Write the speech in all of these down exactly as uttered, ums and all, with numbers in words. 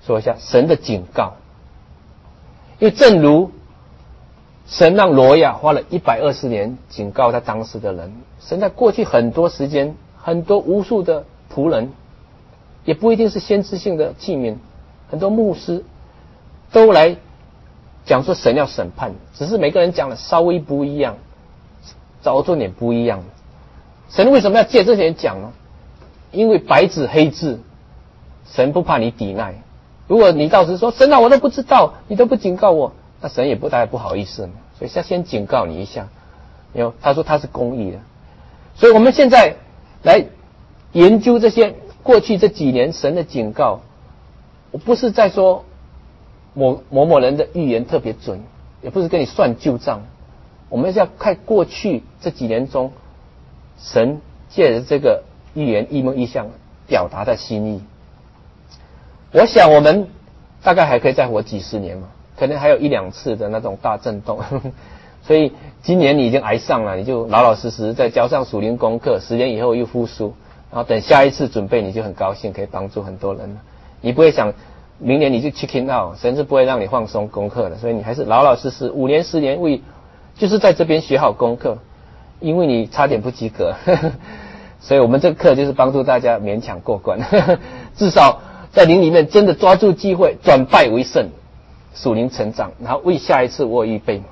说一下神的警告。因为正如神让挪亚花了一百二十年警告他当时的人，神在过去很多时间，很多无数的仆人，也不一定是先知性的器皿，很多牧师都来讲说神要审判，只是每个人讲的稍微不一样，着重点不一样。神为什么要借这些人讲呢？因为白纸黑字，神不怕你抵赖。如果你到时说神啊我都不知道，你都不警告我，那神也不大概不好意思嘛，所以他先警告你一下。因为他说他是公义的，所以我们现在来研究这些过去这几年神的警告，我不是在说某某某人的预言特别准，也不是跟你算旧账，我们是要看过去这几年中神借着这个预言异梦异象表达的心意。我想我们大概还可以再活几十年嘛，可能还有一两次的那种大震动所以今年你已经挨上了，你就老老实实再交上属灵功课，十年以后又复苏，然后等下一次准备，你就很高兴可以帮助很多人了。你不会想明年你就 check out， 神是不会让你放松功课的，所以你还是老老实实五年十年为就是在这边学好功课，因为你差点不及格所以我们这个课就是帮助大家勉强过关至少在灵里面真的抓住机会，转败为胜，属灵成长，然后为下一次我有预备。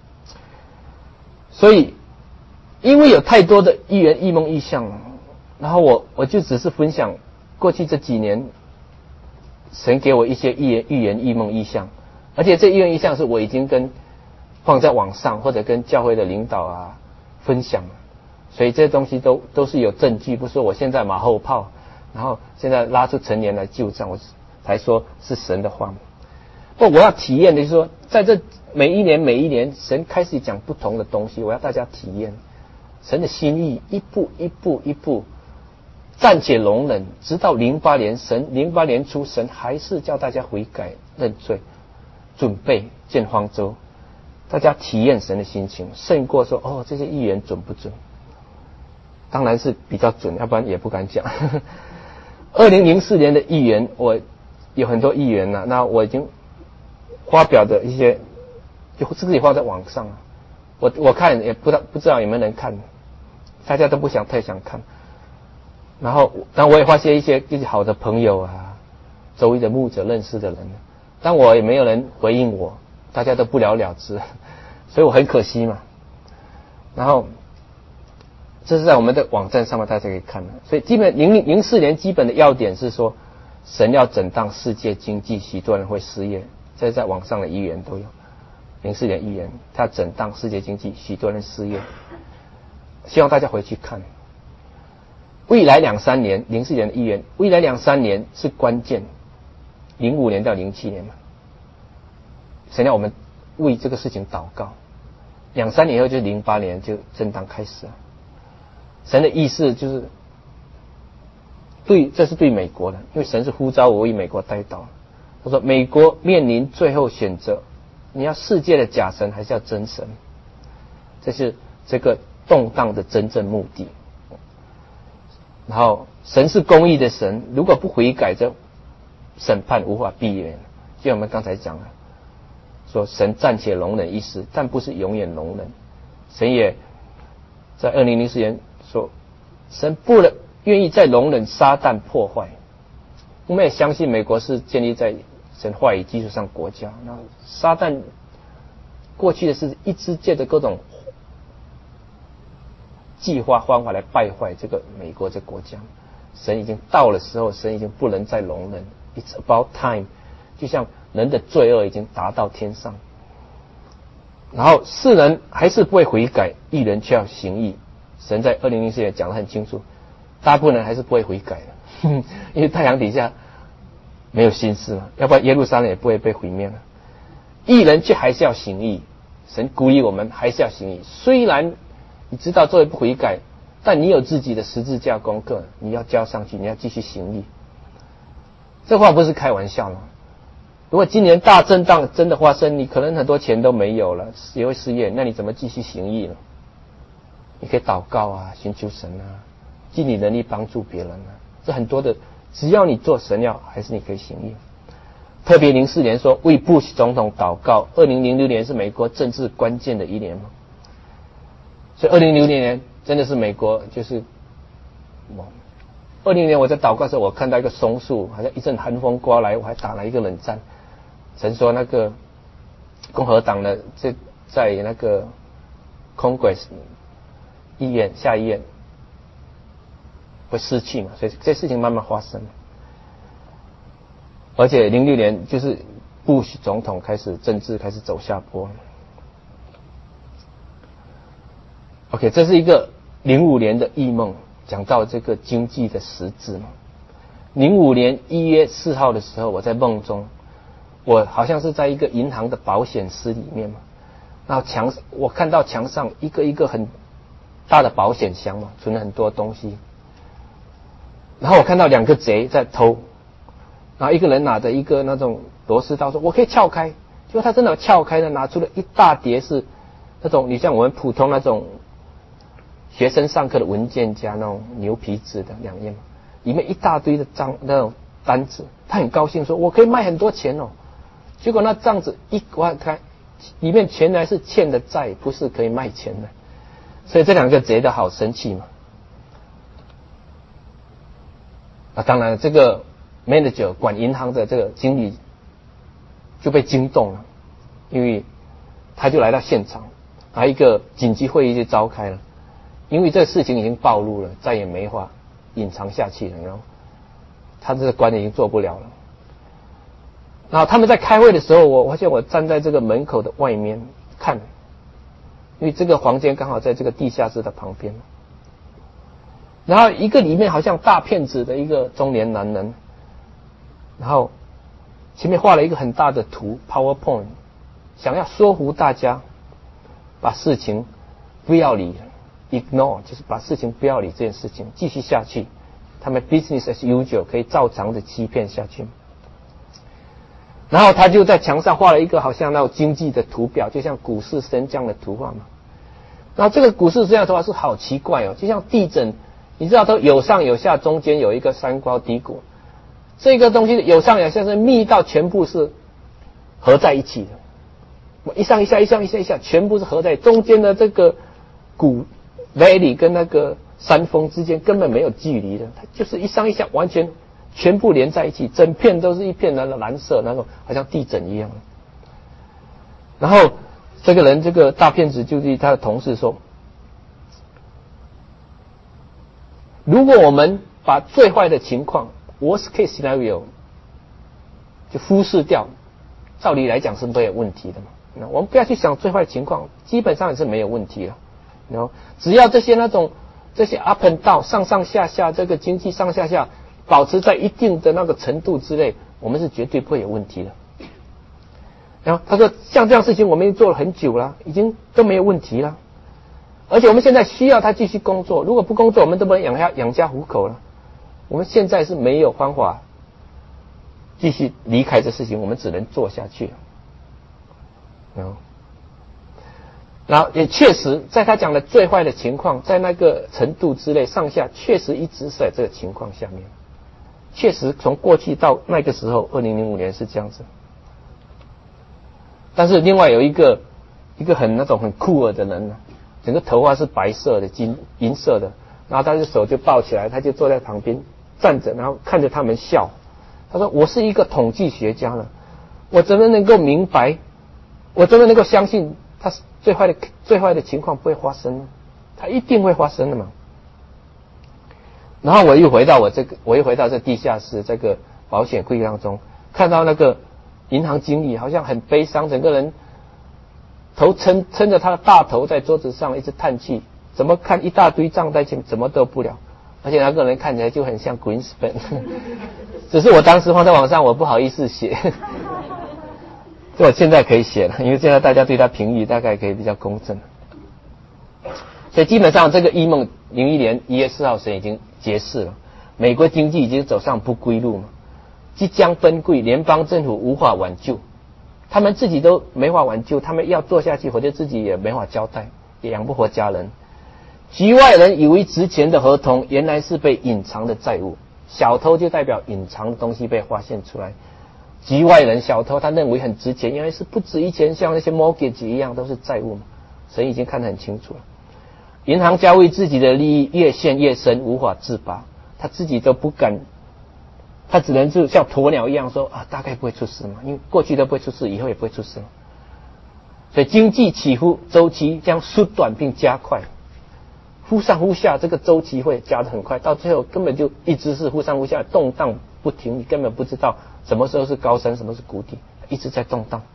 所以因为有太多的预言异梦异象，然后我我就只是分享过去这几年神给我一些预言预言异梦异象，而且这预言异象是我已经跟放在网上或者跟教会的领导啊分享了，所以这些东西都都是有证据，不是说我现在马后炮，然后现在拉出陈年来旧账，我才说是神的话。不，我要体验的就是说，在这每一年每一年神开始讲不同的东西，我要大家体验神的心意，一步一步一步暂且容忍，直到零八年神零八年初神还是叫大家悔改认罪，准备建方舟，大家体验神的心情，胜过说哦这些预言准不准，当然是比较准，要不然也不敢讲二零零四年的预言，我有很多预言了，那我已经发表的一些就自己放在网上，我我看也不知道不知道有没有人看，大家都不想太想看。然后当我也发现一些自己好的朋友啊，周围的牧者认识的人，但我也没有人回应我，大家都不了了之，所以我很可惜嘛。然后这是在我们的网站上面大家可以看的，所以基本零零四年基本的要点是说神要整当世界经济，许多人会失业，这在网上的预言都有。零四年预言他整当世界经济，许多人失业，希望大家回去看未来两三年，零四年的预言，未来两三年是关键，零五年到零七年嘛，神要我们为这个事情祷告，两三年以后就零八年就正当开始了。神的意思就是对，这是对美国的，因为神是呼召我为美国代祷。他说美国面临最后选择，你要世界的假神还是要真神，这是这个动荡的真正目的。然后神是公义的神，如果不悔改，这审判无法避免。就像我们刚才讲了，说神暂且容忍一时，但不是永远容忍。神也在二零零四年说，神不能愿意再容忍撒旦破坏。我们也相信美国是建立在神话语基础上国家，那撒旦过去的是一直借着各种计划方法来败坏这个美国这个国家。神已经到了时候，神已经不能再容忍， It's about time。 就像人的罪恶已经达到天上，然后世人还是不会悔改，义人却要行义。神在二零零四年讲得很清楚，大部分人还是不会悔改的因为太阳底下没有心思嘛，要不然耶路撒冷也不会被毁灭了。义人却还是要行义，神鼓励我们还是要行义。虽然你知道作为不悔改，但你有自己的十字架功课，你要交上去，你要继续行义。这话不是开玩笑吗？如果今年大震荡真的发生，你可能很多钱都没有了，也会失业，那你怎么继续行义呢？你可以祷告啊，寻求神啊，尽你能力帮助别人啊，这很多的，只要你做神要，还是你可以行义。 特别零四年说为布什总统祷告，二零零六年是美国政治关键的一年嘛，所以二零零六年真的是美国就是哇。二零年我在祷告的时候，我看到一个松树，好像一阵寒风刮来，我还打了一个冷战。神说那个共和党的这在那个 Congress 议院下议院会失去嘛，所以这事情慢慢发生。而且零六年就是布什总统开始政治开始走下坡。OK， 这是一个零五年的异梦。讲到这个经济的实质嘛，零五年一月四号的时候，我在梦中，我好像是在一个银行的保险丝里面嘛，然后墙我看到墙上一个一个很大的保险箱嘛，存了很多东西，然后我看到两个贼在偷，然后一个人拿着一个那种螺丝刀说我可以撬开，结果他真的撬开了，拿出了一大叠是那种你像我们普通那种学生上课的文件夹那种牛皮纸的两页，里面一大堆的账那种单子，他很高兴说我可以卖很多钱哦，结果那账子一挖开，里面全来是欠的债，不是可以卖钱的，所以这两个贼的好生气嘛。啊，当然这个 manager 管银行的这个经理就被惊动了，因为他就来到现场，还有一个紧急会议就召开了。因为这个事情已经暴露了，再也没法隐藏下去了，然后他这个官已经做不了了。然后他们在开会的时候，我发现我站在这个门口的外面看，因为这个房间刚好在这个地下室的旁边。然后一个里面好像大骗子的一个中年男人，然后前面画了一个很大的图 PowerPoint， 想要说服大家把事情不要理，ignore 就是把事情不要理这件事情继续下去，他们 business as usual 可以照常的欺骗下去。然后他就在墙上画了一个好像那种经济的图表，就像股市升降的图画嘛。然后这个股市这样的图画是好奇怪哦，就像地震，你知道都有上有下，中间有一个山高低谷，这个东西有上有下是密到全部是合在一起的，一上一下一上一下一下全部是合在中间的这个谷 valley 跟那个山峰之间根本没有距离的，它就是一上一下完全全部连在一起，整片都是一片蓝蓝色那种，好像地震一样。然后这个人这个大骗子就对他的同事说，如果我们把最坏的情况 worst case scenario 就忽视掉，照理来讲是没有问题的嘛。那我们不要去想最坏的情况，基本上也是没有问题了。然后只要这些那种这些 up and down 上上下下，这个经济上下下保持在一定的那个程度之内，我们是绝对不会有问题的。然后他说像这样事情我们已经做了很久了，已经都没有问题了，而且我们现在需要他继续工作，如果不工作我们都不能养家养家糊口了。我们现在是没有方法继续离开这事情，我们只能做下去了。然后然后也确实在他讲的最坏的情况，在那个程度之内上下确实一直是在这个情况下面，确实从过去到那个时候二零零五年是这样子。但是另外有一个一个很那种很酷儿的人呢，整个头发是白色的金银色的，然后他的手就抱起来，他就坐在旁边站着，然后看着他们笑。他说我是一个统计学家了，我怎么能够明白，我怎么能够相信他最坏的最坏的情况不会发生呢？它一定会发生的嘛。然后我又回到我这个，我又回到这地下室这个保险柜当中，看到那个银行经理好像很悲伤，整个人头撑撑着他的大头在桌子上一直叹气，怎么看一大堆账在前面怎么都不了，而且那个人看起来就很像 Greenspan 只是我当时放在网上我不好意思写我现在可以写了，因为现在大家对他评语大概可以比较公正。所以基本上这个一梦零一年一月四号神已经揭示了，美国经济已经走上不归路嘛，即将崩溃，联邦政府无法挽救，他们自己都没法挽救，他们要做下去，否则自己也没法交代，也养不活家人。局外人以为值钱的合同，原来是被隐藏的债务，小偷就代表隐藏的东西被发现出来。 局外人小偷，他认为很值钱，因为是不止一钱，像那些 mortgage 一样都是债务嘛。神已经看得很清楚了。银行家为自己的利益越陷越深，无法自拔，他自己都不敢，他只能是像鸵鸟一样说啊，大概不会出事嘛，因为过去都不会出事，以后也不会出事嘛。所以经济起伏周期将缩短并加快，忽上忽下，这个周期会加得很快，到最后根本就一直是忽上忽下，动荡不停，你根本不知道什么时候是高山，什么是谷底，一直在动荡。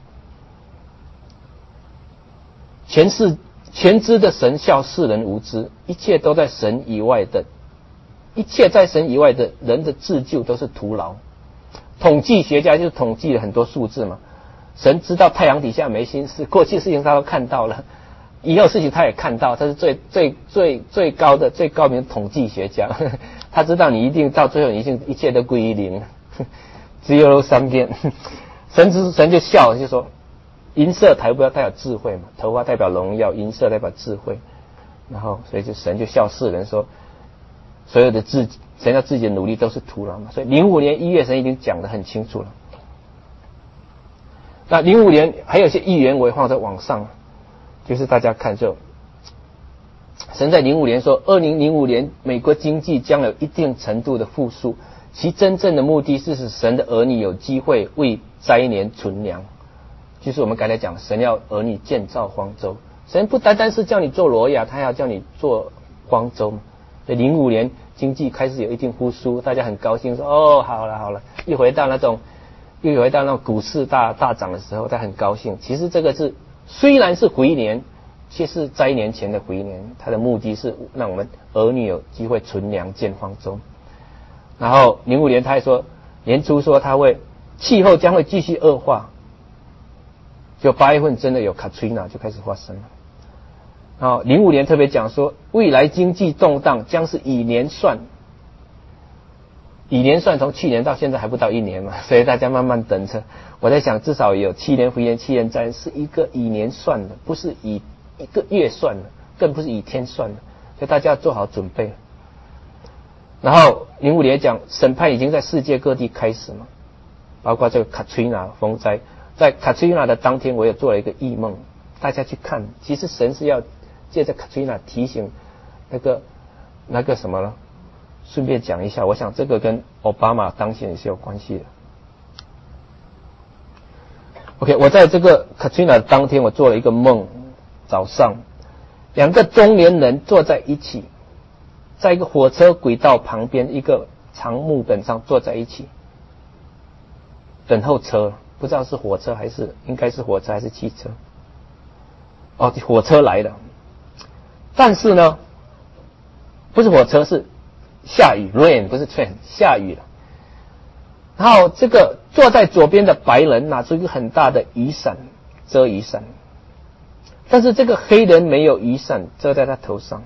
全是全知的神笑世人无知，一切都在神以外的，一切在神以外的人的自救都是徒劳。统计学家就统计了很多数字嘛，神知道太阳底下没心事，过去事情他都看到了，以后事情他也看到，他是最最最最高的最高明的统计学家，他知道你一定到最后你一定一切都归于零，只有三遍。神之神就笑，就说。银色头发代表智慧嘛，头发代表荣耀，银色代表智慧，然后所以就神就笑世人说，所有的自神要自己的努力都是徒劳嘛。所以零五年一月神已经讲得很清楚了。那零五年还有一些预言我也放在网上，就是大家看就，神在零五年说，二零零五年美国经济将有一定程度的复苏，其真正的目的是使神的儿女有机会为灾年存粮。就是我们刚才讲，神要儿女建造方舟，神不单单是叫你做挪亚，他要叫你做方舟嘛。所以零五年经济开始有一定复苏，大家很高兴说哦，好了好了，又回到那种又回到那种股市大大涨的时候，他很高兴。其实这个是虽然是回年，却是灾年前的回年，他的目的是让我们儿女有机会存粮建方舟。然后零五年他还说，年初说他会气候将会继续恶化。就八月份真的有 Katrina 就开始发生了。好，零五年特别讲说，未来经济动荡将是以年算，以年算从去年到现在还不到一年嘛，所以大家慢慢等着。我在想，至少有七年复延，七年灾，是一个以年算的，不是以一个月算的，更不是以天算的，所以大家要做好准备。然后零五年讲，审判已经在世界各地开始嘛，包括这个 Katrina 风灾。在卡翠娜的当天，我也做了一个异梦，大家去看。其实神是要借着卡翠娜提醒那个那个什么呢？顺便讲一下，我想这个跟奥巴马当选也是有关系的。OK， 我在这个卡翠娜的当天，我做了一个梦，早上两个中年人坐在一起，在一个火车轨道旁边一个长木本上坐在一起，等候车。不知道是火车还是应该是火车还是汽车。哦，火车来了，但是呢，不是火车，是下雨 ，rain 不是 train， 下雨了。然后这个坐在左边的白人拿出一个很大的雨伞遮雨伞，但是这个黑人没有雨伞遮在他头上。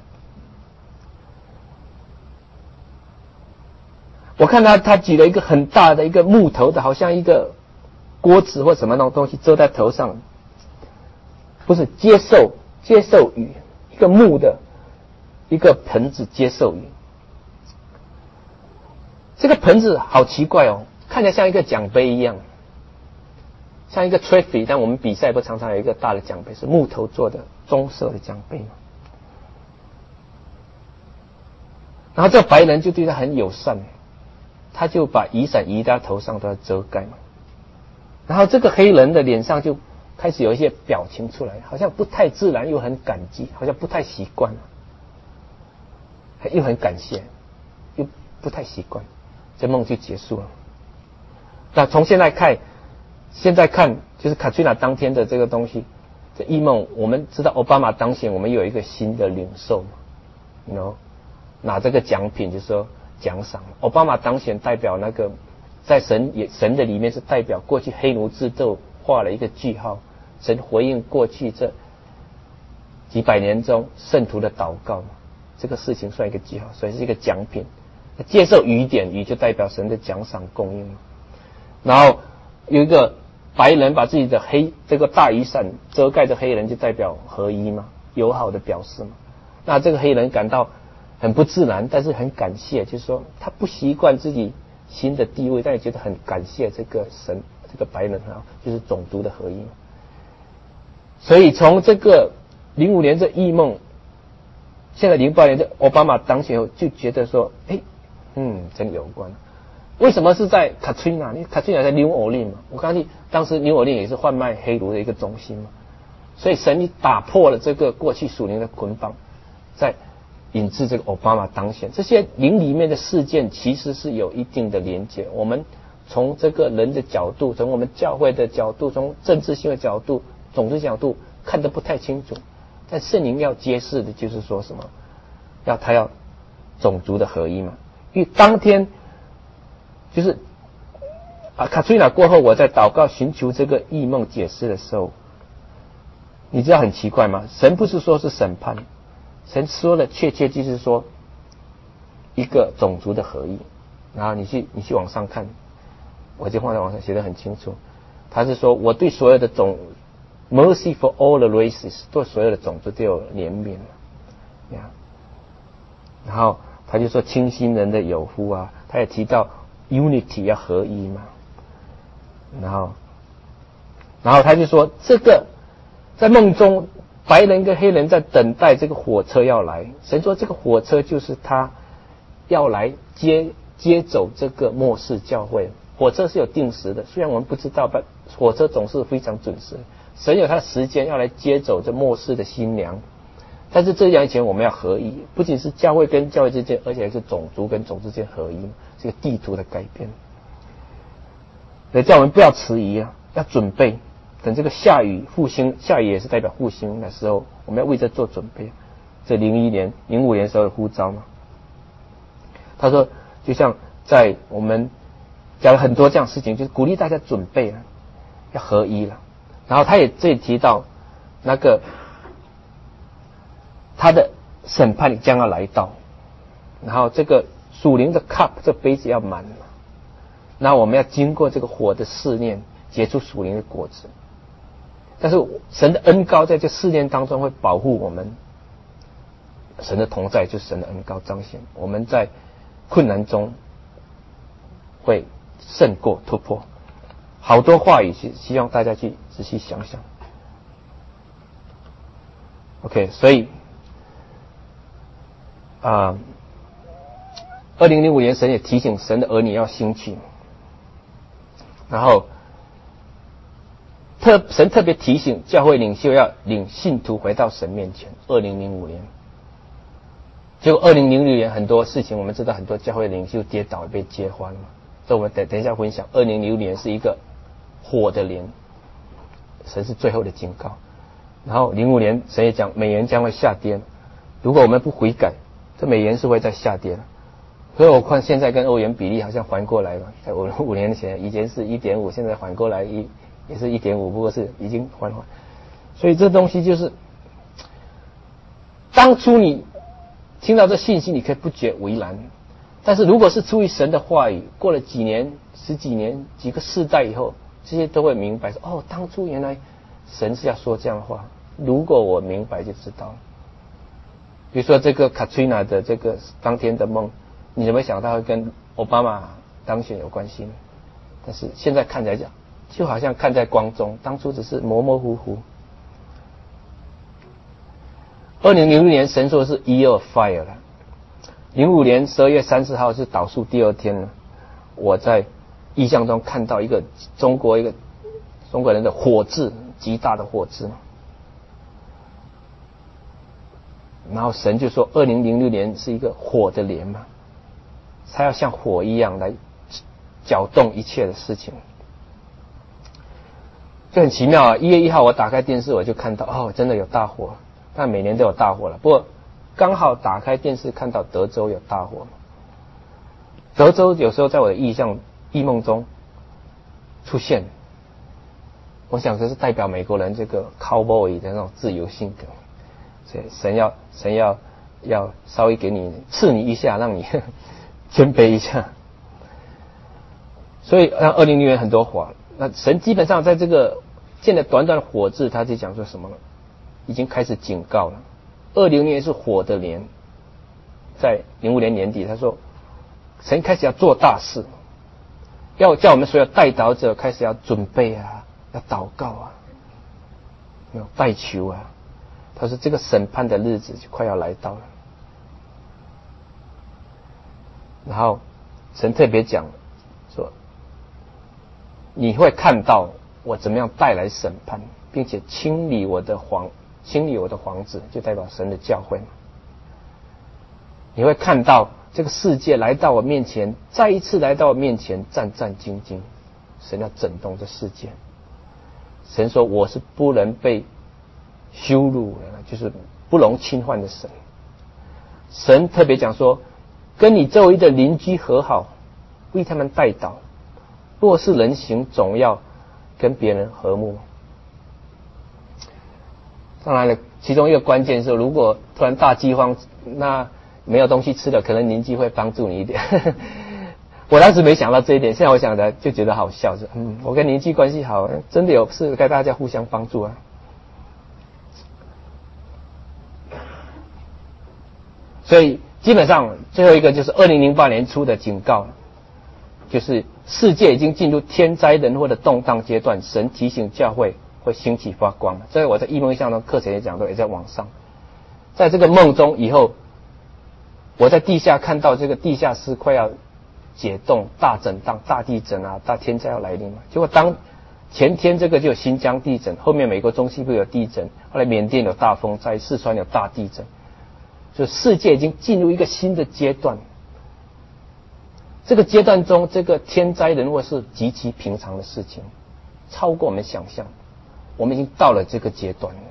我看他他举了一个很大的一个木头的，好像一个锅子或什么那种东西遮在头上，不是接受接受雨，一个木的一个盆子接受雨。这个盆子好奇怪哦，看起来像一个奖杯一样，像一个 trophy， 但我们比赛不常常有一个大的奖杯是木头做的棕色的奖杯吗？然后这白人就对他很友善，他就把雨伞移到头上都要遮盖嘛。然后这个黑人的脸上就开始有一些表情出来，好像不太自然，又很感激，好像不太习惯，又很感谢，又不太习惯，这梦就结束了。那从现在看，现在看就是卡翠娜当天的这个东西，这异梦，我们知道奥巴马当选，我们有一个新的领袖嘛，you know，拿这个奖品就是说奖赏。奥巴马当选代表那个。在神也神的里面是代表过去黑奴制度画了一个句号，神回应过去这几百年中圣徒的祷告，这个事情算一个句号，所以是一个奖品。接受雨点，雨就代表神的奖赏供应。然后有一个白人把自己的黑这个大雨伞遮盖着黑人，就代表合一嘛，友好的表示嘛。那这个黑人感到很不自然，但是很感谢，就是说他不习惯自己新的地位，但也觉得很感谢这个神这个白人啊，就是种族的合一。所以从这个零五年这异梦，现在零八年这奥巴马当选后，就觉得说，哎，嗯，真有关。为什么是在卡崔娜？因为卡崔娜在纽奥良嘛，我刚才当时纽奥良也是贩卖黑奴的一个中心嘛，所以神打破了这个过去属灵的捆绑，在引致这个奥巴马当选。这些灵里面的事件其实是有一定的连结。我们从这个人的角度，从我们教会的角度，从政治性的角度、种族角度看得不太清楚，但圣灵要揭示的就是说什么？要他要种族的合一嘛。因为当天就是啊，卡崔娜过后，我在祷告寻求这个异梦解释的时候，你知道很奇怪吗？神不是说是审判，神说的确切就是说一个种族的合一。然后你去你去网上看，我就放在网上写得很清楚，他是说我对所有的种 mercy for all the races， 对所有的种族都有怜悯呀。然后他就说清心人的有福啊，他也提到 unity 要合一嘛。然后然后他就说这个在梦中白人跟黑人在等待这个火车要来，神说这个火车就是他要来接接走这个末世教会。火车是有定时的，虽然我们不知道，但火车总是非常准时。神有他的时间要来接走这末世的新娘，但是这样以前我们要合一，不仅是教会跟教会之间，而且还是种族跟种族之间合一，这个地图的改变。所以叫我们不要迟疑啊，要准备，等这个下雨复兴，下雨也是代表复兴的时候，我们要为这做准备。这零一年、零五年时候的呼召嘛，他说，就像在我们讲了很多这样的事情，就是鼓励大家准备了，要合一了。然后他也这里提到那个他的审判将要来到，然后这个属灵的 cup 这杯子要满了，那我们要经过这个火的试炼，结出属灵的果子。但是神的恩膏在这试炼当中会保护我们，神的同在就是神的恩膏彰显，我们在困难中会胜过突破。好多话语希望大家去仔细想想。 OK， 所以啊，二零零五年神也提醒神的儿女要兴起，然后特神特别提醒教会领袖要领信徒回到神面前。二零零五年，结果二零零六年很多事情我们知道，很多教会领袖跌倒被接翻了。这我们等等一下分享。二零零六年是一个火的年，神是最后的警告。然后零五年神也讲美元将会下跌，如果我们不悔改，这美元是会再下跌的。所以我看现在跟欧元比例好像还过来了，在五五年前以前是 一点五， 现在还过来一也是 一点五， 不过是已经还还。所以这东西就是当初你听到这信息你可以不觉为然，但是如果是出于神的话语，过了几年十几年几个世代以后，这些都会明白说，哦，当初原来神是要说这样的话，如果我明白就知道。比如说这个 Katrina 的这个当天的梦，你有没有想到会跟奥巴马当选有关系呢？但是现在看起来讲就好像看在光中，当初只是模模糊糊。二零零六年神说是 Year of Fire 了，零五年十二月三十号是倒数第二天了，我在异象中看到一个中国一个中国人的火字，极大的火字。然后神就说二零零六年是一个火的年嘛，它要像火一样来搅动一切的事情。就很奇妙啊！一月一号我打开电视我就看到，哦，真的有大火，但每年都有大火了。不过刚好打开电视看到德州有大火。德州有时候在我的异象异梦中出现，我想这是代表美国人这个 cowboy 的那种自由性格，所以神要神要要稍微给你刺你一下，让你谦卑一下。所以让二零零年很多火，那神基本上在这个见了短短的火字，他就讲说什么了？已经开始警告了。二零年是火的年，在零五年年底他说神开始要做大事， 要叫我们所有代祷者开始要准备啊，要祷告啊，有代求啊。他说这个审判的日子就快要来到了。然后神特别讲说，你会看到我怎么样带来审判，并且清理我的皇清理我的皇子，就代表神的教会嘛。你会看到这个世界来到我面前，再一次来到我面前，战战兢兢。神要整顿这世界。神说我是不能被羞辱的，就是不容侵犯的神。神特别讲说，跟你周围的邻居和好，为他们代祷。若是人行，总要跟别人和睦。当然了，其中一个关键是，如果突然大饥荒，那没有东西吃的，可能邻居会帮助你一点。我当时没想到这一点，现在我想的就觉得好笑，是嗯，我跟邻居关系好，真的有事该大家互相帮助啊。所以基本上最后一个就是二零零八年初的警告，就是世界已经进入天灾人祸的动荡阶段，神提醒教会会兴起发光。这个我在异梦异象的课程也讲到，也在网上。在这个梦中以后，我在地下看到这个地下室快要解冻、大震荡、大地震啊，大天灾要来临嘛。结果当前天这个就有新疆地震，后面美国中西部有地震，后来缅甸有大风灾，四川有大地震。就世界已经进入一个新的阶段，这个阶段中，这个天灾人祸是极其平常的事情，超过我们想象。我们已经到了这个阶段了，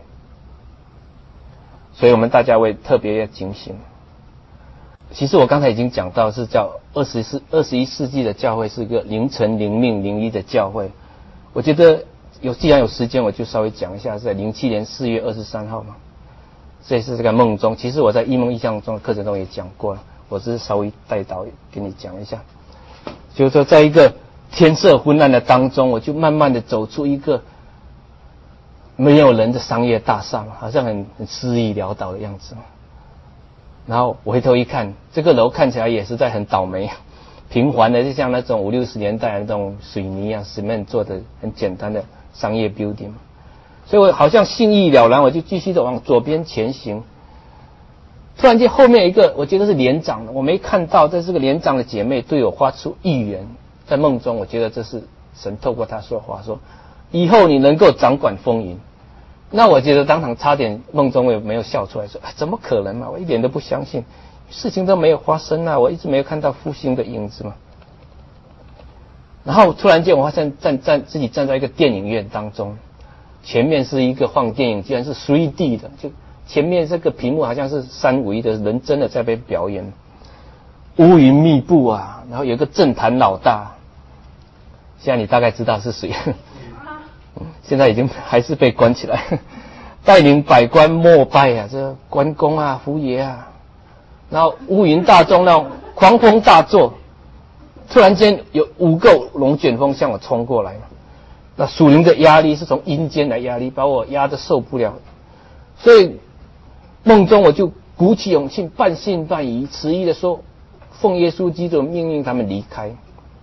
所以我们大家会特别要警醒。其实我刚才已经讲到，是叫二十世二十一世纪的教会是一个灵陈灵命灵医的教会。我觉得有既然有时间，我就稍微讲一下，是在零七年四月二十三号嘛。这也是这个梦中，其实我在异梦异象中的课程中也讲过了，我只是稍微带导给你讲一下。就是说在一个天色昏暗的当中，我就慢慢的走出一个没有人的商业大厦嘛，好像很很失意潦倒的样子。然后我回头一看，这个楼看起来也是在很倒霉，平缓的，就像那种五六十年代的那种水泥啊、cement 做的很简单的商业 building。所以我好像兴意了然，我就继续的往左边前行。突然间后面一个我觉得是连长的，我没看到，这是个连长的姐妹对我发出预言，在梦中我觉得这是神透过她说话，说以后你能够掌管风云。那我觉得当场差点梦中我也没有笑出来，说、啊、怎么可能嘛，我一点都不相信，事情都没有发生啊，我一直没有看到复兴的影子嘛。然后突然间我发现站站自己站在一个电影院当中，前面是一个放电影，居然是 三 D 的，就前面这个屏幕好像是三维的，人真的在被表演，乌云密布啊，然后有一个政坛老大，现在你大概知道是谁，现在已经还是被关起来，带领百官膜拜啊，这关公啊、福爷啊，然后乌云大众，那种狂风大作，突然间有五个龙卷风向我冲过来，那属灵的压力是从阴间来压力，把我压得受不了。所以梦中我就鼓起勇气，半信半疑，迟疑的说，奉耶稣基督的命令他们离开。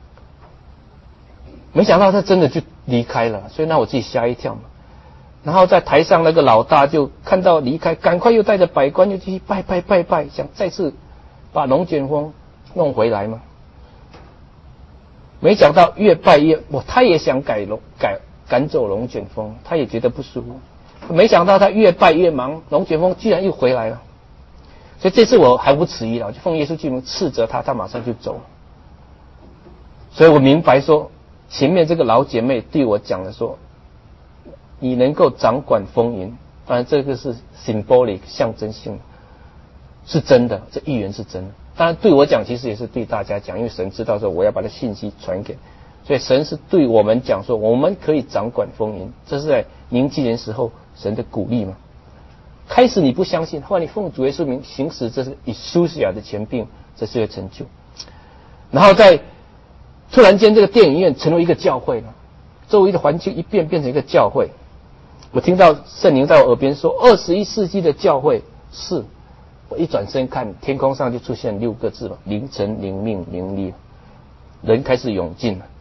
没想到他真的就离开了，所以让我自己吓一跳嘛。然后在台上那个老大就看到离开，赶快又带着百官又继续拜拜拜拜，想再次把龙卷风弄回来嘛。没想到越拜越，我他也想改龙改赶走龙卷风，他也觉得不舒服。没想到他越拜越忙，龙卷风居然又回来了。所以这次我还不迟疑了，我就奉耶稣基督斥责他，他马上就走了。所以我明白说，前面这个老姐妹对我讲的说，你能够掌管风云，当然这个是 symbolic 象征性，是真的，这预言是真的。当然对我讲，其实也是对大家讲，因为神知道说我要把这信息传给，所以神是对我们讲说，我们可以掌管风云，这是在零七年时候神的鼓励嘛。开始你不相信，后来你奉主耶稣名行使，这是以苏西亚的权柄，这是个成就。然后在突然间，这个电影院成为一个教会了，周围的环境一变，变成一个教会。我听到圣灵在我耳边说，二十一世纪的教会是。我一转身看，天空上就出现六个字了：灵陈灵命灵力。人开始涌进了，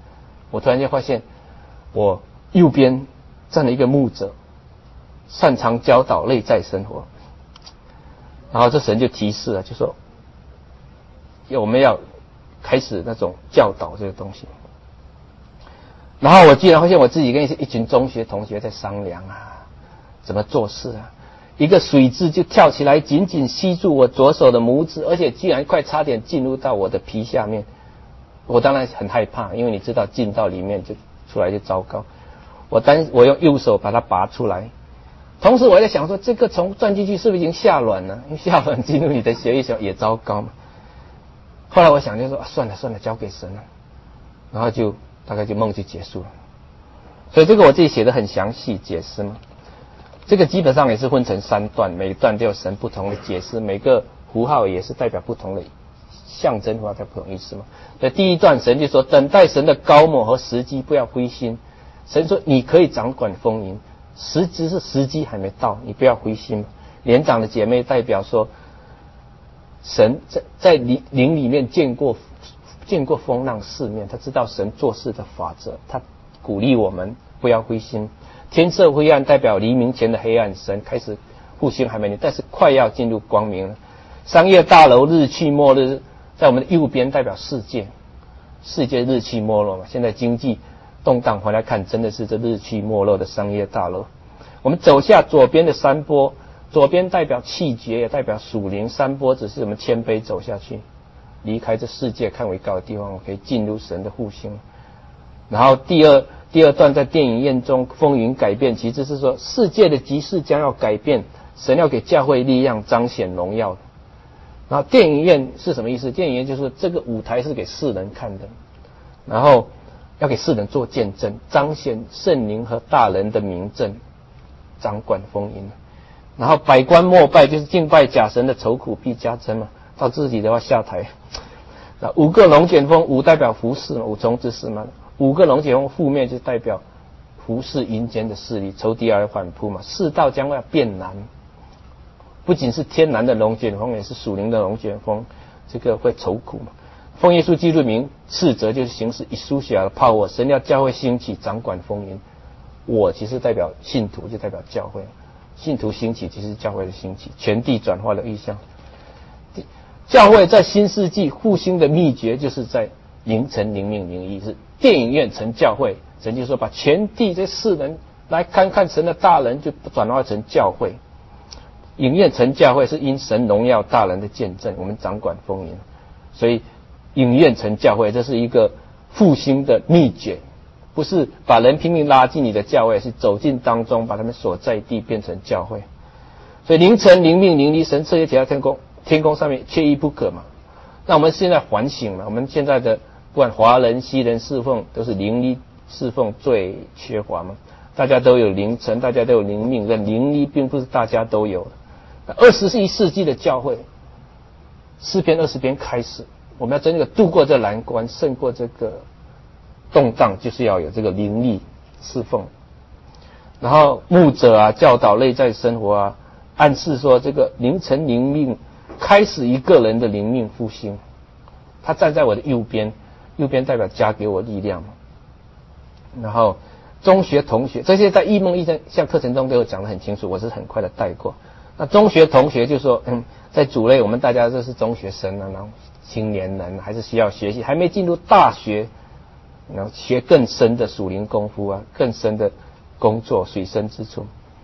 我突然间发现，我右边站了一个牧者，擅长教导内在生活。然后这神就提示了，就说我们要开始那种教导这个东西。然后我居然发现我自己跟一群中学同学在商量啊，怎么做事啊。一个水蛭就跳起来，紧紧吸住我左手的拇指，而且居然快差点进入到我的皮下面。我当然很害怕，因为你知道进到里面就出来就糟糕。我单我用右手把它拔出来，同时我在想说，这个虫钻进去是不是已经下卵了？因为下卵进入你的血液小也糟糕嘛。后来我想就说、啊、算了算了，交给神了。然后就大概就梦就结束了。所以这个我自己写的很详细解释嘛。这个基本上也是分成三段，每一段都有神不同的解释，每个符号也是代表不同的象征符号，代表不同意思嘛。所以第一段神就说，等待神的高某和时机，不要灰心。神说你可以掌管风云，实质是时机还没到，你不要灰心。年长的姐妹代表说，神在在灵灵里面见过见过风浪世面，他知道神做事的法则，他鼓励我们不要灰心。天色灰暗代表黎明前的黑暗，神开始复兴还没，但是快要进入光明了。商业大楼日趋末日，在我们的右边代表世界，世界日趋没落嘛。现在经济动荡，回来看真的是这日趋没落的商业大楼。我们走下左边的山坡，左边代表气节，也代表属灵。山坡只是我们谦卑走下去，离开这世界看为高的地方，我可以进入神的复兴。然后第二第二段在电影院中风云改变，其实是说世界的局势将要改变，神要给教会力量彰显荣耀。然后电影院是什么意思？电影院就是这个舞台是给世人看的，然后要给世人做见证，彰显圣灵和大人的名证，掌管风云。然后百官膜拜就是敬拜假神的愁苦必加增嘛，到自己的话下台。那五个龙卷风，五代表服侍嘛，五重之事嘛。五个龙卷风负面就代表服侍阴间的势力，仇敌而反扑嘛。世道将要变难，不仅是天然的龙卷风，也是属灵的龙卷风，这个会愁苦嘛。奉耶稣基督名斥责就是行使以书写的 power， 神要教会兴起，掌管风云。我其实代表信徒，就代表教会。信徒兴起其实教会的兴起，全地转化的意象。教会在新世纪复兴的秘诀，就是在灵成灵命灵意，是电影院成教会。神就说把全地这世人来看看神的大人，就转化成教会。影院成教会是因神荣耀大人的见证，我们掌管风云，所以影院成教会，这是一个复兴的秘诀，不是把人拼命拉进你的教会，是走进当中，把他们所在地变成教会。所以灵成灵命灵力，神彻夜起到天空，天空上面缺一不可嘛。那我们现在反省了，我们现在的不管华人西人侍奉，都是灵力侍奉最缺乏嘛。大家都有灵成，大家都有灵命，但灵力并不是大家都有的。二十一世纪的教会，诗篇二十篇开始，我们要真的度过这难关，胜过这个动荡，就是要有这个灵力侍奉。然后牧者啊，教导内在生活啊，暗示说这个灵成灵命开始一个人的灵命复兴。他站在我的右边，右边代表加给我力量嘛。然后中学同学，这些在异梦异象课程中都有讲得很清楚，我是很快的带过。那中学同学就说，嗯，在主内我们大家都是中学生啊，然后青年人还是需要学习，还没进入大学，然后学更深的属灵功夫啊，更深的工作，水深之处。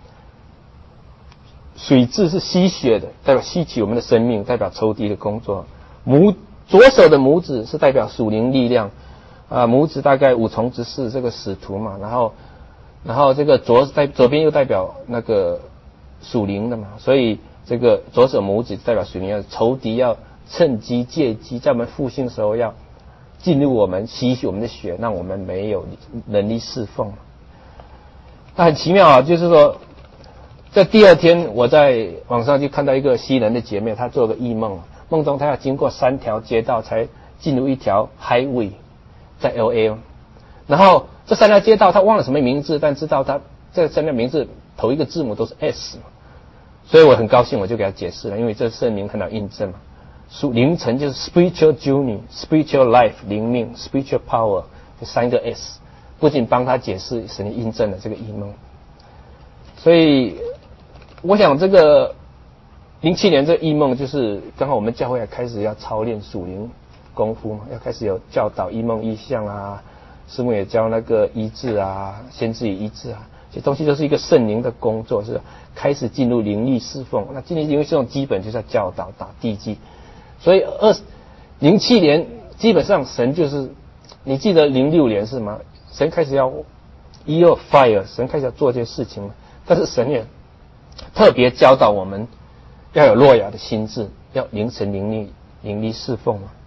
水蛭是吸血的，代表吸取我们的生命，代表仇敌的工作。拇左手的拇指是代表属灵力量啊，拇指大概五重之事，这个使徒嘛，然后然后这个左代左边又代表那个属灵的嘛，所以这个左手拇指代表属灵，要仇敌要趁机借机，在我们复兴的时候要进入我们，吸取我们的血，让我们没有能力侍奉。那很奇妙啊，就是说在第二天我在网上就看到一个西人的姐妹，她做个异梦，梦中她要经过三条街道才进入一条 highway， 在 L A， 然后这三条街道她忘了什么名字，但知道她这三条名字头一个字母都是 S， 所以我很高兴，我就给她解释了，因为这圣灵很好印证嘛。属灵程就是 spiritual journey， spiritual life 灵命 spiritual power 这三个 S， 不仅帮他解释，神印证了这个异梦。所以我想这个零七年这个异梦，就是刚好我们教会开始要操练属灵功夫嘛，要开始有教导异梦异象啊，师母也教那个医治啊，先知与医治啊，这些东西都是一个圣灵的工作，是开始进入灵力侍奉。那进入灵力侍奉基本就是要教导打地基，所以二零七年基本上神就是，你记得零六年是吗？神开始要 year of fire， 神开始要做这些事情，但是神也特别教导我们要有诺亚的心智，要凌晨灵力灵力侍奉嘛。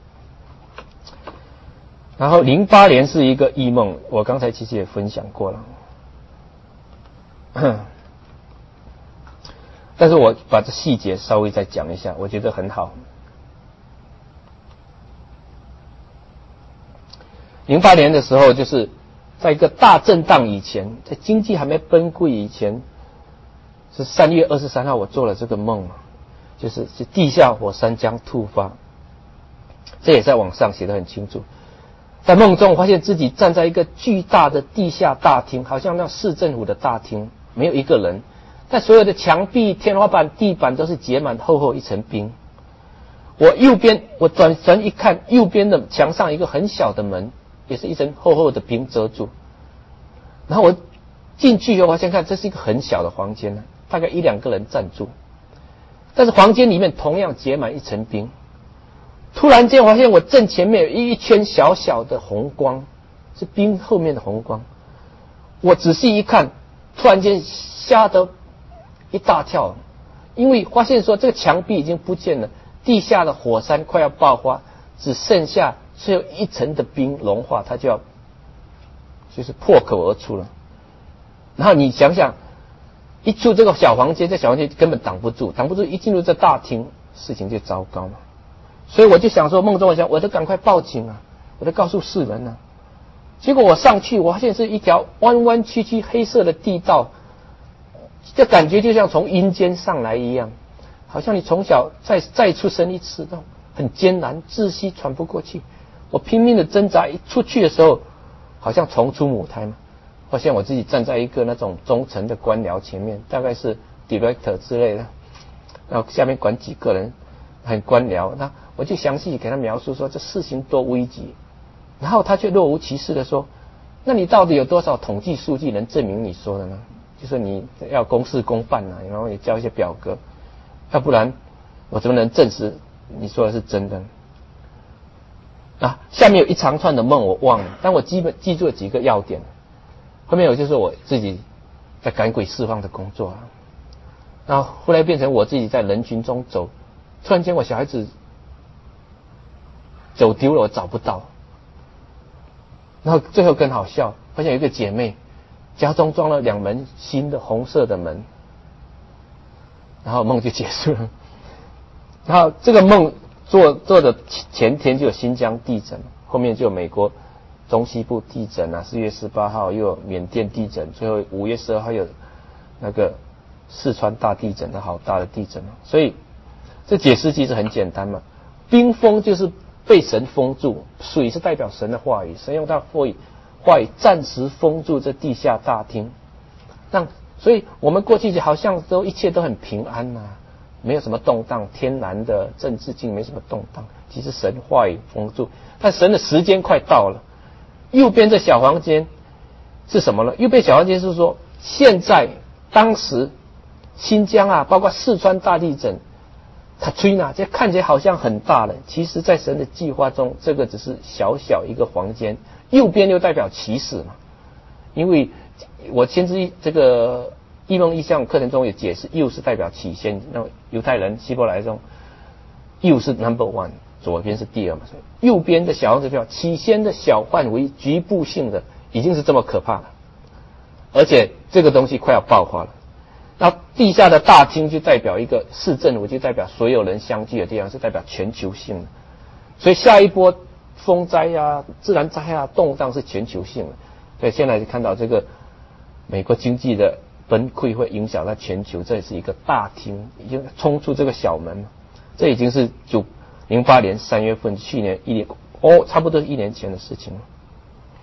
然后零八年是一个异梦，我刚才其实也分享过了，但是我把这细节稍微再讲一下，我觉得很好。零八年的时候，就是在一个大震荡以前，在经济还没崩溃以前，是三月二十三号，我做了这个梦嘛，就是是地下火山将突发，这也在网上写得很清楚。在梦中，我发现自己站在一个巨大的地下大厅，好像那市政府的大厅，没有一个人，但所有的墙壁、天花板、地板都是结满厚厚一层冰。我右边，我转身一看，右边的墙上一个很小的门，也是一层厚厚的冰遮住。然后我进去以后，我先看，这是一个很小的房间，大概一两个人站住，但是房间里面同样结满一层冰。突然间，我发现我正前面有一圈小小的红光，是冰后面的红光。我仔细一看，突然间吓得一大跳，因为发现说这个墙壁已经不见了，地下的火山快要爆发，只剩下最后一层的冰融化，它就要就是破口而出了。然后你想想，一出这个小房间，这小房间根本挡不住，挡不住，一进入这大厅，事情就糟糕了。所以我就想说，梦中我想，我得赶快报警啊，我得告诉世人啊。结果我上去，我发现是一条弯弯曲曲黑色的地道，这感觉就像从阴间上来一样，好像你从小再再出生一次，很艰难，窒息，喘不过气。我拼命的挣扎，一出去的时候，好像重出母胎嘛。发现我自己站在一个那种中层的官僚前面，大概是 director 之类的，然后下面管几个人，很官僚。那我就详细给他描述说这事情多危急，然后他却若无其事的说，那你到底有多少统计数据能证明你说的呢？就是你要公事公办啊，然后你交一些表格，要不然我怎么能证实你说的是真的啊？下面有一长串的梦我忘了，但我基本记住了几个要点。后面有就是我自己在赶鬼释放的工作啊，然后后来变成我自己在人群中走，突然间我小孩子走丢了，我找不到。然后最后更好笑，发现有一个姐妹家中装了两门新的红色的门，然后梦就结束了。然后这个梦做做的前天就有新疆地震，后面就有美国中西部地震啊，四月十八号又有缅甸地震，最后五月十二号有那个四川大地震，那好大的地震。所以这解释其实很简单嘛，冰封就是被神封住，水是代表神的话语，神用他话语话语暂时封住这地下大厅，让所以我们过去就好像都一切都很平安啊，没有什么动荡，天然的政治境没什么动荡，其实神话语封住，但神的时间快到了。右边这小房间是什么呢？右边小房间是说，现在当时新疆啊，包括四川大地震，它吹呢，这看起来好像很大了，其实在神的计划中，这个只是小小一个房间。右边又代表启示嘛，因为我先知这个异梦异象课程中也解释，右是代表起先，那犹太人希伯来中右是 number one， 左边是第二嘛，所以右边的小房子叫起先的小范围局部性的，已经是这么可怕了，而且这个东西快要爆发了。那地下的大厅就代表一个市政府，就代表所有人相聚的地方，是代表全球性的。所以下一波风灾啊、自然灾害啊、动荡是全球性的。所以现在就看到这个美国经济的崩溃会影响到全球，这也是一个大厅已经冲出这个小门，这已经是就零八年三月份，去年一年哦，差不多一年前的事情了。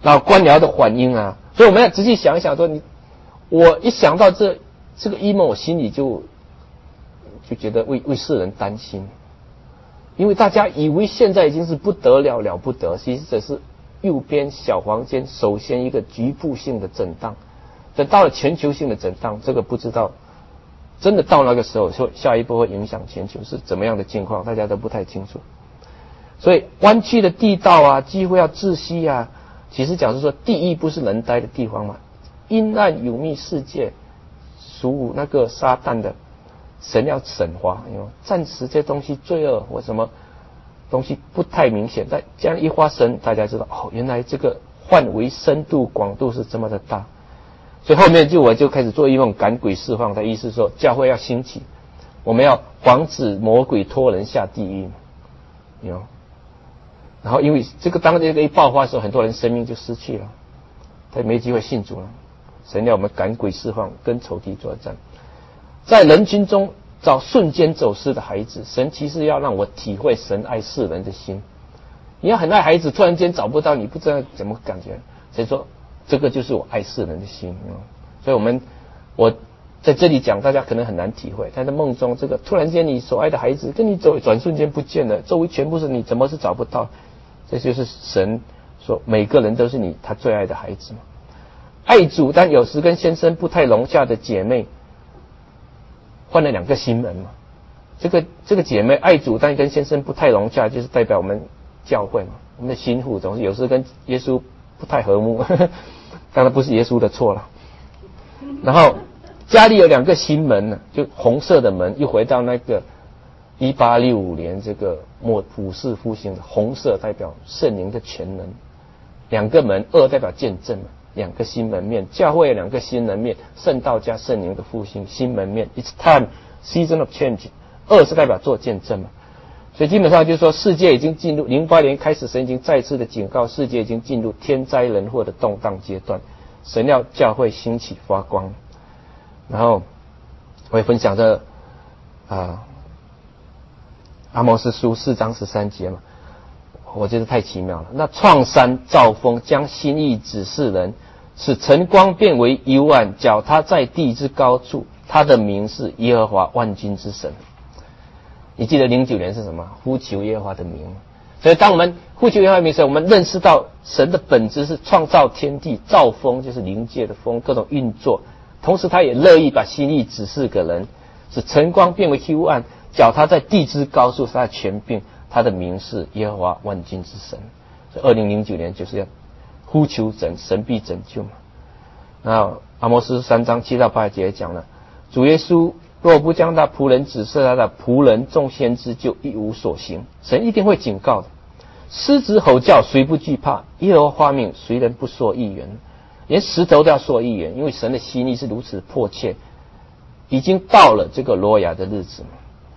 然后官僚的反应啊，所以我们要仔细想一想说你，我一想到这这个异梦，我心里就就觉得为为世人担心，因为大家以为现在已经是不得了了不得，其实这是右边小房间首先一个局部性的震荡，等到了全球性的震荡，这个不知道真的到那个时候，说下一步会影响全球是怎么样的境况，大家都不太清楚。所以弯曲的地道啊，几乎要窒息啊。其实假如说地狱不是人待的地方嘛，阴暗有密世界，属那个撒旦的，神要审罚，因为暂时这东西罪恶或什么东西不太明显，但这样一发生，大家知道哦，原来这个范围、深度、广度是这么的大。所以后面就我就开始做一种赶鬼释放的意思说，教会要兴起，我们要防止魔鬼拖人下地狱，有。然后因为这个当这个一爆发的时候，很多人生命就失去了，他没机会信主了。神要我们赶鬼释放，跟仇敌作战，在人群中找瞬间走失的孩子。神其实要让我体会神爱世人的心。你要很爱孩子，突然间找不到，你不知道怎么感觉。所以说，这个就是我爱世人的心。所以我们我在这里讲，大家可能很难体会。但在梦中，这个突然间你所爱的孩子跟你走，转瞬间不见了，周围全部是你，怎么是找不到？这就是神说，每个人都是你他最爱的孩子嘛。爱主但有时跟先生不太融洽的姐妹，换了两个新门嘛。这个这个姐妹爱主但跟先生不太融洽，就是代表我们教会嘛，我们的心腹总是有时跟耶稣不太和睦，呵呵，当然不是耶稣的错了。然后家里有两个新门呢，就红色的门，又回到那个一八六五年这个末普世复兴的红色代表圣灵的全能，两个门，二代表见证嘛，两个新门面，教会有两个新门面，圣道加圣灵的复兴，新门面 ，It's time season of change， 二是代表做见证嘛，所以基本上就是说，世界已经进入零八年开始，神已经再次的警告，世界已经进入天灾人祸的动荡阶段，神要教会兴起发光。然后我也分享这啊阿摩司书四章十三节嘛，我觉得太奇妙了。那创山造风，将心意指示人，使晨光变为幽暗，脚踏在地之高处，他的名是耶和华万军之神。你记得零九年是什么？呼求耶和华的名。所以当我们呼求耶和华的名时，我们认识到神的本质是创造天地，造风就是灵界的风，各种运作。同时他也乐意把心意指示给人，使晨光变为幽暗，脚踏在地之高处，是他的权柄，他的名是耶和华万军之神。所以二零零九年就是要呼求神，神必拯救嘛。那阿摩司三章七到八节讲了，主耶稣若不将他仆人指示他的仆人众先知，就一无所行。神一定会警告的。狮子吼叫，谁不惧怕？耶和华发命，谁人不说预言？连石头都要说预言，因为神的心意是如此迫切，已经到了这个挪亚的日子嘛。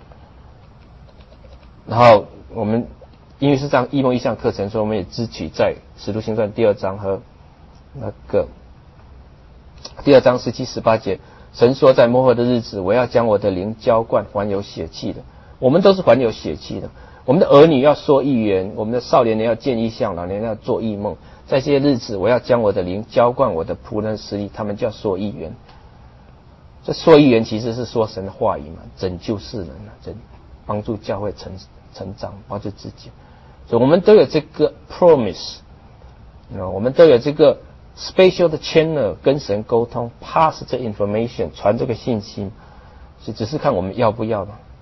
然后我们因为是这样异梦异象课程，所以我们也支取在使徒行传第二章和那个第二章十七十八节，神说在末后的日子，我要将我的灵浇灌凡有血气的。我们都是凡有血气的，我们的儿女要说预言，我们的少年人要见异象，老年人要做异梦。在这些日子，我要将我的灵浇灌我的仆人实力，他们叫说预言。这说预言其实是说神的话语嘛，拯救世人啊，拯帮助教会成成长，帮助自己。所以我们都有这个 promise， 我们都有这个 special 的 channel 跟神沟通 ，pass 这 information， 传这个信息，所以只是看我们要不要嘛。